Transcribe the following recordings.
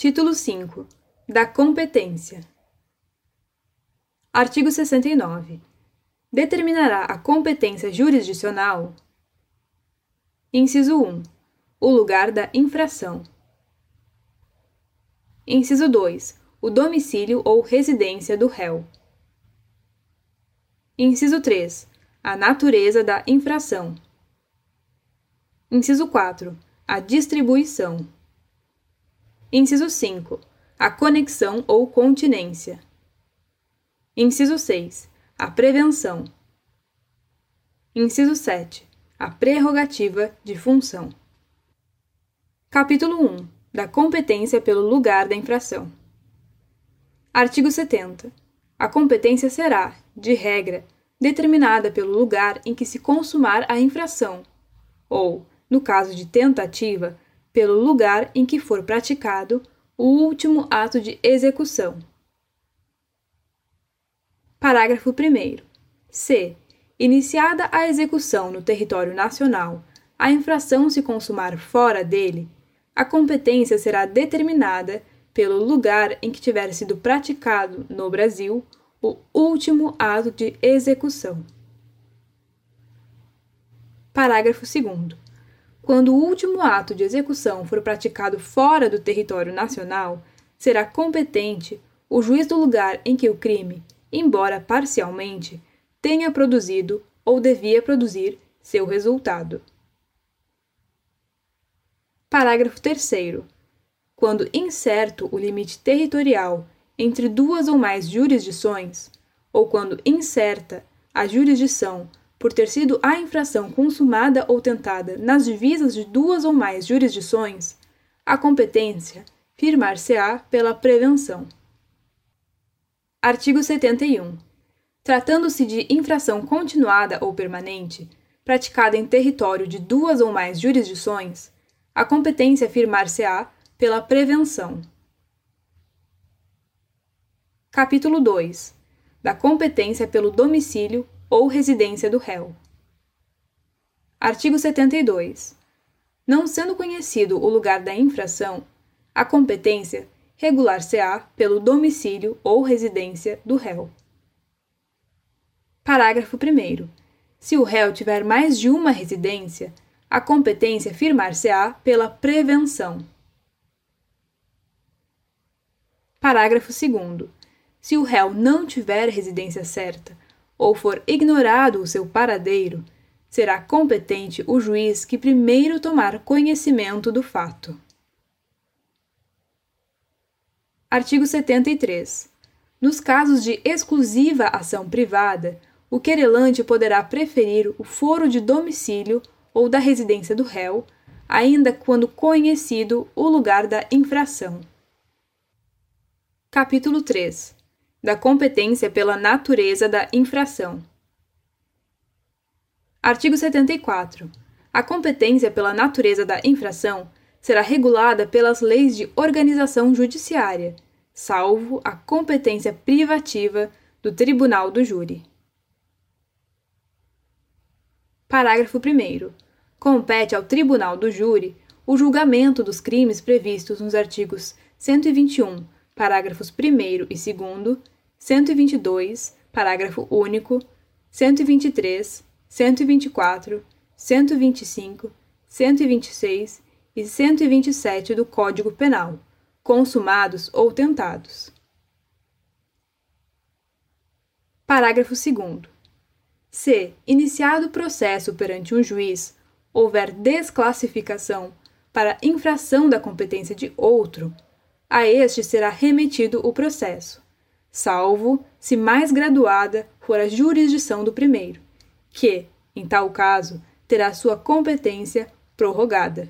Título 5. Da competência. Artigo 69. Determinará a competência jurisdicional. Inciso 1. O lugar da infração. Inciso 2. O domicílio ou residência do réu. Inciso 3. A natureza da infração. Inciso 4. A distribuição. Inciso 5. A conexão ou continência. Inciso 6. A prevenção. Inciso 7. A prerrogativa de função. Capítulo 1. Da competência pelo lugar da infração. Artigo 70. A competência será, de regra, determinada pelo lugar em que se consumar a infração, ou, no caso de tentativa, pelo lugar em que for praticado o último ato de execução. Parágrafo 1º. Se, iniciada a execução no território nacional, a infração se consumar fora dele, a competência será determinada pelo lugar em que tiver sido praticado no Brasil o último ato de execução. Parágrafo 2º. Quando o último ato de execução for praticado fora do território nacional, será competente o juiz do lugar em que o crime, embora parcialmente, tenha produzido ou devia produzir seu resultado. Parágrafo 3º. Quando incerto o limite territorial entre duas ou mais jurisdições, ou quando incerta a jurisdição por ter sido a infração consumada ou tentada nas divisas de duas ou mais jurisdições, a competência firmar-se-á pela prevenção. Artigo 71. Tratando-se de infração continuada ou permanente, praticada em território de duas ou mais jurisdições, a competência firmar-se-á pela prevenção. Capítulo 2. Da competência pelo domicílio ou residência do réu. Artigo 72. Não sendo conhecido o lugar da infração, a competência regular-se-á pelo domicílio ou residência do réu. Parágrafo 1º. Se o réu tiver mais de uma residência, a competência firmar-se-á pela prevenção. Parágrafo 2º. Se o réu não tiver residência certa, ou for ignorado o seu paradeiro, será competente o juiz que primeiro tomar conhecimento do fato. Artigo 73. Nos casos de exclusiva ação privada, o querelante poderá preferir o foro de domicílio ou da residência do réu, ainda quando conhecido o lugar da infração. Capítulo 3. Da competência pela natureza da infração. Artigo 74. A competência pela natureza da infração será regulada pelas leis de organização judiciária, salvo a competência privativa do Tribunal do Júri. Parágrafo 1º. Compete ao Tribunal do Júri o julgamento dos crimes previstos nos artigos 121, parágrafos 1º e 2º, 122, parágrafo único, 123, 124, 125, 126 e 127 do Código Penal, consumados ou tentados. Parágrafo 2º. Se, iniciado o processo perante um juiz, houver desclassificação para infração da competência de outro, a este será remetido o processo, salvo se mais graduada for a jurisdição do primeiro, que, em tal caso, terá sua competência prorrogada.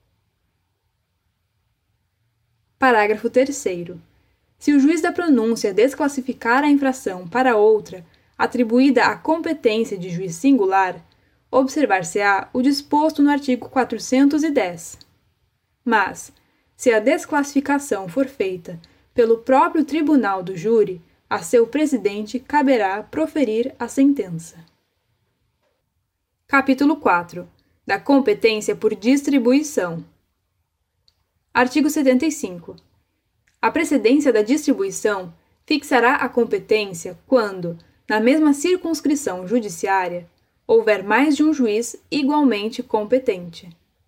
Parágrafo 3º. Se o juiz da pronúncia desclassificar a infração para outra, atribuída à competência de juiz singular, observar-se-á o disposto no artigo 410. Mas, se a desclassificação for feita pelo próprio Tribunal do Júri, a seu presidente caberá proferir a sentença. Capítulo 4. Da competência por distribuição. Artigo 75. A precedência da distribuição fixará a competência quando, na mesma circunscrição judiciária, houver mais de um juiz igualmente competente.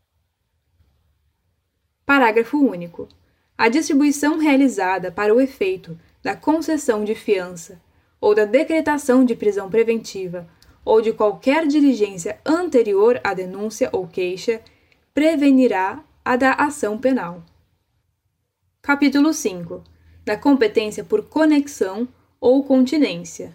Parágrafo único. A distribuição realizada para o efeito da concessão de fiança ou da decretação de prisão preventiva ou de qualquer diligência anterior à denúncia ou queixa prevenirá a da ação penal. Capítulo 5. Da competência por conexão ou continência.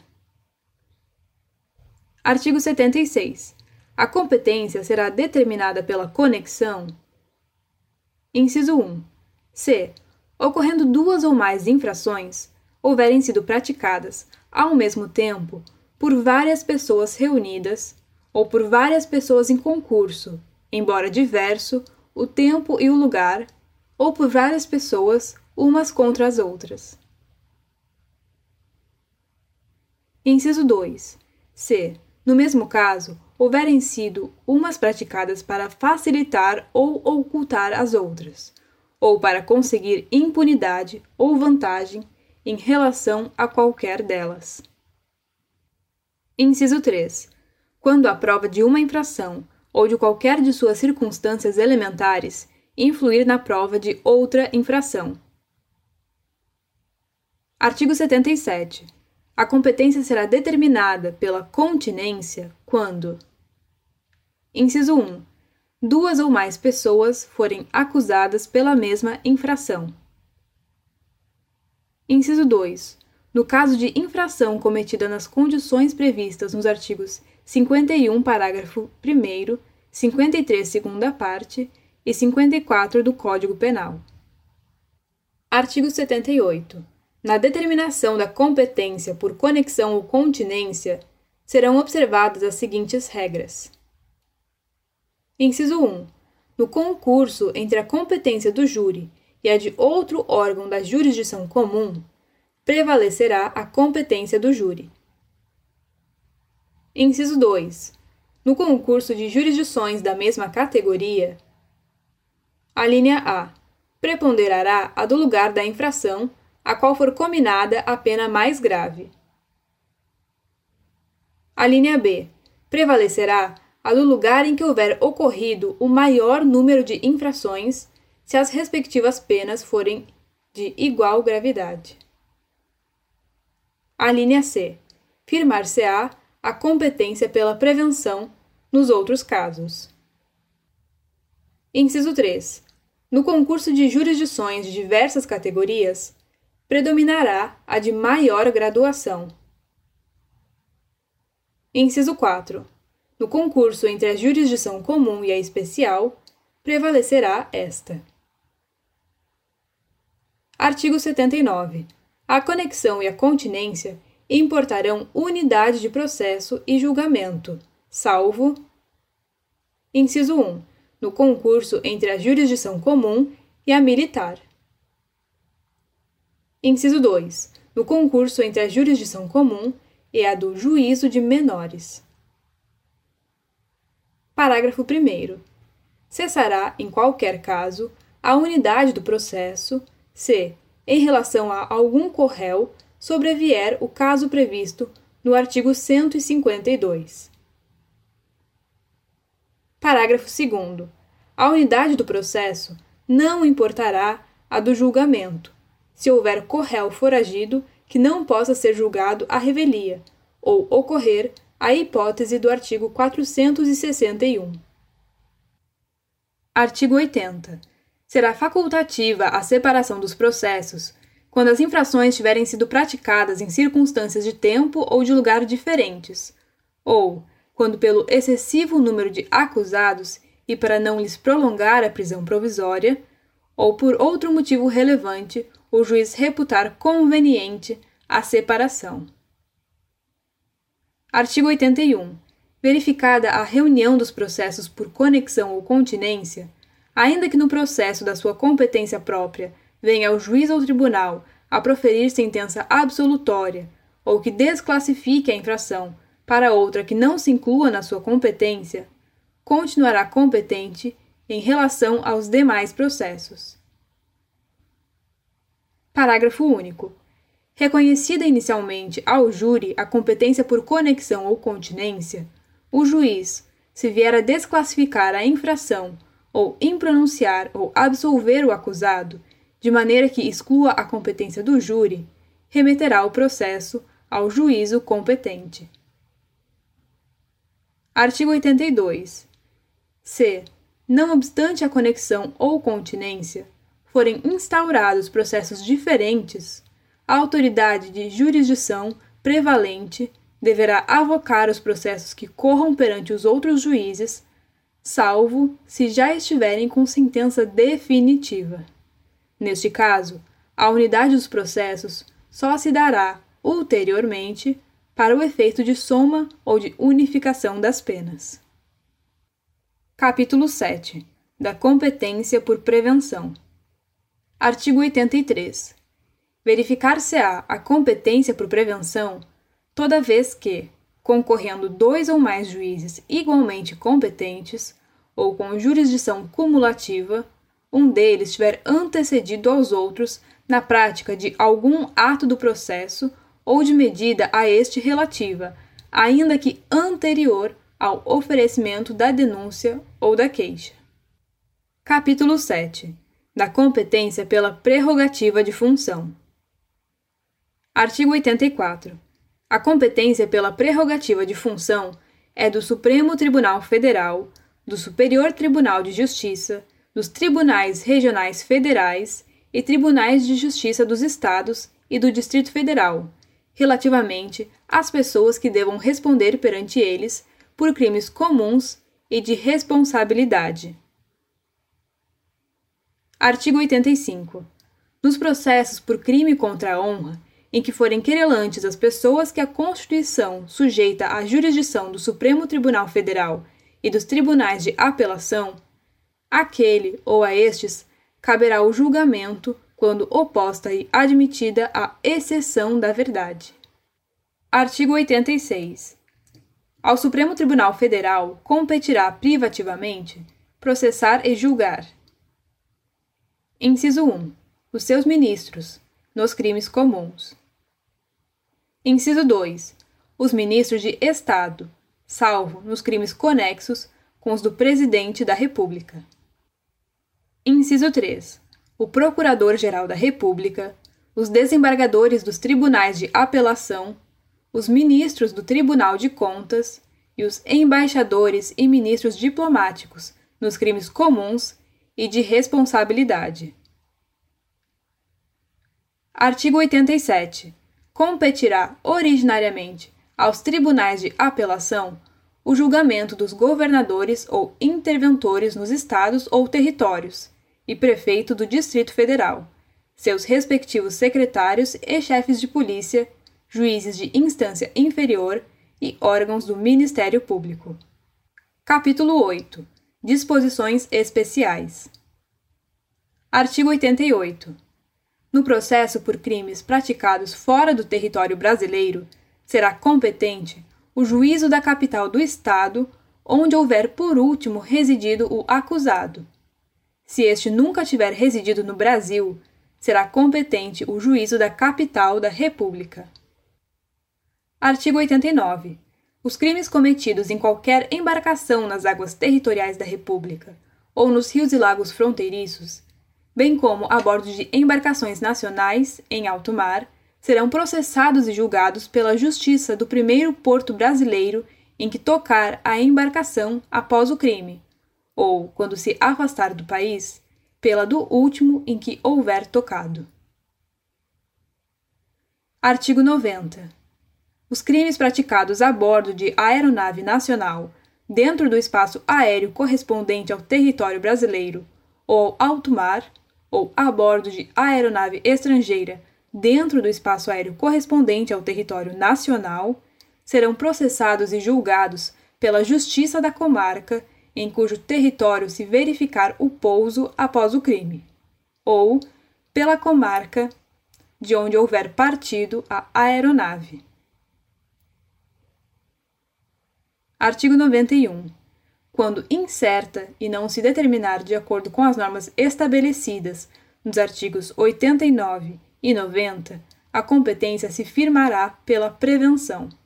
Artigo 76. A competência será determinada pela conexão. Inciso 1. Se, ocorrendo duas ou mais infrações, houverem sido praticadas, ao mesmo tempo, por várias pessoas reunidas, ou por várias pessoas em concurso, embora diverso, o tempo e o lugar, ou por várias pessoas, umas contra as outras. Inciso 2. Se, no mesmo caso, houverem sido umas praticadas para facilitar ou ocultar as outras, ou para conseguir impunidade ou vantagem em relação a qualquer delas. Inciso 3. Quando a prova de uma infração ou de qualquer de suas circunstâncias elementares influir na prova de outra infração. Artigo 77. A competência será determinada pela continência quando: Inciso 1. Duas ou mais pessoas forem acusadas pela mesma infração. Inciso 2. No caso de infração cometida nas condições previstas nos artigos 51, parágrafo 1º, 53, segunda parte e 54 do Código Penal. Artigo 78. Na determinação da competência por conexão ou continência, serão observadas as seguintes regras. Inciso 1. No concurso entre a competência do júri e a de outro órgão da jurisdição comum, prevalecerá a competência do júri. Inciso 2. No concurso de jurisdições da mesma categoria, a linha A preponderará a do lugar da infração a qual for cominada a pena mais grave. A linha B prevalecerá a do lugar em que houver ocorrido o maior número de infrações, se as respectivas penas forem de igual gravidade. A linha C firmar-se-á a competência pela prevenção nos outros casos. Inciso 3. No concurso de jurisdições de diversas categorias, predominará a de maior graduação. Inciso 4. No concurso entre a jurisdição comum e a especial, prevalecerá esta. Artigo 79. A conexão e a continência importarão unidade de processo e julgamento, salvo: Inciso 1. No concurso entre a jurisdição comum e a militar. Inciso 2. No concurso entre a jurisdição comum e a do juízo de menores. Parágrafo 1º. Cessará, em qualquer caso, a unidade do processo se, em relação a algum corréu, sobrevier o caso previsto no artigo 152. Parágrafo 2º. A unidade do processo não importará a do julgamento, se houver corréu foragido que não possa ser julgado à revelia, ou ocorrer a hipótese do artigo 461. Artigo 80. Será facultativa a separação dos processos quando as infrações tiverem sido praticadas em circunstâncias de tempo ou de lugar diferentes, ou quando pelo excessivo número de acusados e para não lhes prolongar a prisão provisória, ou por outro motivo relevante, o juiz reputar conveniente a separação. Artigo 81. Verificada a reunião dos processos por conexão ou continência, ainda que no processo da sua competência própria venha o juiz ou tribunal a proferir sentença absolutória ou que desclassifique a infração para outra que não se inclua na sua competência, continuará competente em relação aos demais processos. Parágrafo único. Reconhecida inicialmente ao júri a competência por conexão ou continência, o juiz, se vier a desclassificar a infração ou impronunciar ou absolver o acusado, de maneira que exclua a competência do júri, remeterá o processo ao juízo competente. Artigo 82. Se, não obstante a conexão ou continência, forem instaurados processos diferentes, a autoridade de jurisdição prevalente deverá avocar os processos que corram perante os outros juízes, salvo se já estiverem com sentença definitiva. Neste caso, a unidade dos processos só se dará, ulteriormente, para o efeito de soma ou de unificação das penas. Capítulo 7. Da competência por prevenção. Artigo 83. Verificar-se-á a competência por prevenção toda vez que, concorrendo 2 ou mais juízes igualmente competentes, ou com jurisdição cumulativa, um deles tiver antecedido aos outros na prática de algum ato do processo ou de medida a este relativa, ainda que anterior ao oferecimento da denúncia ou da queixa. Capítulo 7. Da competência pela prerrogativa de função. Artigo 84. A competência pela prerrogativa de função é do Supremo Tribunal Federal, do Superior Tribunal de Justiça, dos Tribunais Regionais Federais e Tribunais de Justiça dos Estados e do Distrito Federal, relativamente às pessoas que devam responder perante eles por crimes comuns e de responsabilidade. Artigo 85. Nos processos por crime contra a honra, em que forem querelantes as pessoas que a Constituição sujeita à jurisdição do Supremo Tribunal Federal e dos tribunais de apelação, àquele ou a estes caberá o julgamento quando oposta e admitida a exceção da verdade. Artigo 86. Ao Supremo Tribunal Federal competirá privativamente processar e julgar. Inciso 1. Os seus ministros, nos crimes comuns. Inciso 2. Os ministros de Estado, salvo nos crimes conexos com os do Presidente da República. Inciso 3. O Procurador-Geral da República, os desembargadores dos tribunais de apelação, os ministros do Tribunal de Contas e os embaixadores e ministros diplomáticos nos crimes comuns e de responsabilidade. Artigo 87. Competirá originariamente aos tribunais de apelação o julgamento dos governadores ou interventores nos estados ou territórios e prefeito do Distrito Federal, seus respectivos secretários e chefes de polícia, juízes de instância inferior e órgãos do Ministério Público. Capítulo 8. Disposições especiais. Artigo 88. No processo por crimes praticados fora do território brasileiro, será competente o juízo da capital do Estado, onde houver por último residido o acusado. Se este nunca tiver residido no Brasil, será competente o juízo da capital da República. Artigo 89. Os crimes cometidos em qualquer embarcação nas águas territoriais da República ou nos rios e lagos fronteiriços, bem como a bordo de embarcações nacionais em alto mar, serão processados e julgados pela Justiça do primeiro porto brasileiro em que tocar a embarcação após o crime, ou, quando se afastar do país, pela do último em que houver tocado. Artigo 90. Os crimes praticados a bordo de aeronave nacional, dentro do espaço aéreo correspondente ao território brasileiro, ou ao alto mar, ou a bordo de aeronave estrangeira, dentro do espaço aéreo correspondente ao território nacional, serão processados e julgados pela Justiça da comarca em cujo território se verificar o pouso após o crime, ou pela comarca de onde houver partido a aeronave. Artigo 91. Quando incerta e não se determinar de acordo com as normas estabelecidas nos artigos 89 E 90, a competência se firmará pela prevenção.